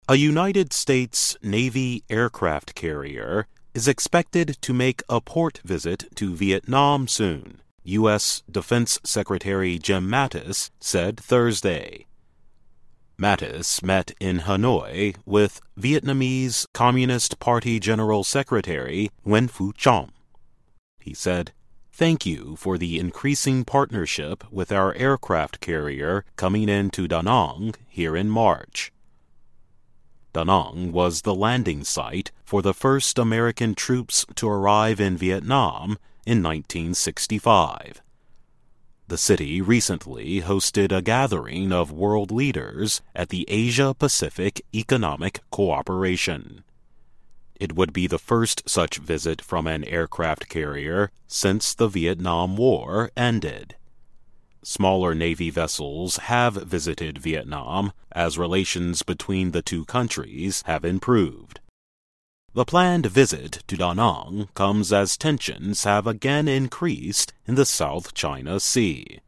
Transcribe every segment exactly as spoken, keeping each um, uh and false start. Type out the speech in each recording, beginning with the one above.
A United States Navy aircraft carrier is expected to make a port visit to Vietnam soon, U S Defense Secretary Jim Mattis said Thursday. Mattis met in Hanoi with Vietnamese Communist Party General Secretary Nguyen Phu Trong. He said, "Thank you for the increasing partnership with our aircraft carrier coming into Da Nang here in March." Da Nang was the landing site for the first American troops to arrive in Vietnam in nineteen sixty-five. The city recently hosted a gathering of world leaders at the Asia-Pacific Economic Cooperation. It would be the first such visit from an aircraft carrier since the Vietnam War ended. Smaller Navy vessels have visited Vietnam as relations between the two countries have improved. The planned visit to Da Nang comes as tensions have again increased in the South China Sea.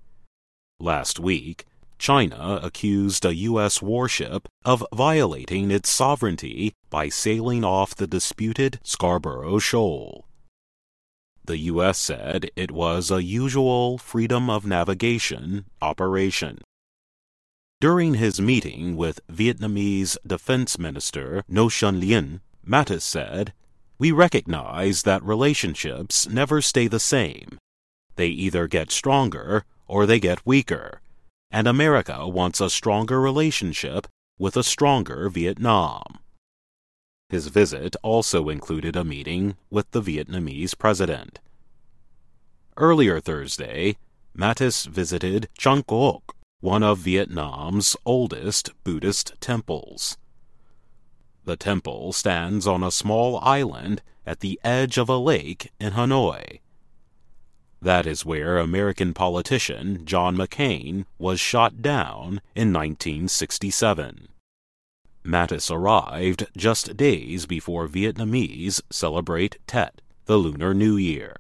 Last week, China accused a U S warship of violating its sovereignty by sailing off the disputed Scarborough Shoal. The U S said it was a usual freedom of navigation operation. During his meeting with Vietnamese Defense Minister Ngo Xuan Lien, Mattis said, "We recognize that relationships never stay the same. They either get stronger or they get weaker, and America wants a stronger relationship with a stronger Vietnam." His visit also included a meeting with the Vietnamese president. Earlier Thursday, Mattis visited Trang Quoc, one of Vietnam's oldest Buddhist temples. The temple stands on a small island at the edge of a lake in Hanoi. That is where American politician John McCain was shot down in nineteen sixty-seven. Mattis arrived just days before Vietnamese celebrate Tet, the Lunar New Year.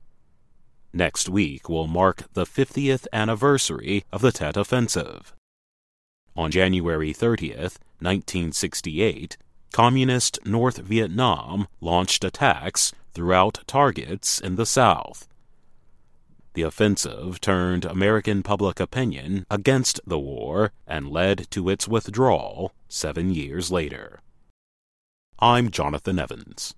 Next week will mark the fiftieth anniversary of the Tet Offensive. On January thirtieth, nineteen sixty-eight, Communist North Vietnam launched attacks throughout targets in the South. The offensive turned American public opinion against the war and led to its withdrawal seven years later. I'm Jonathan Evans.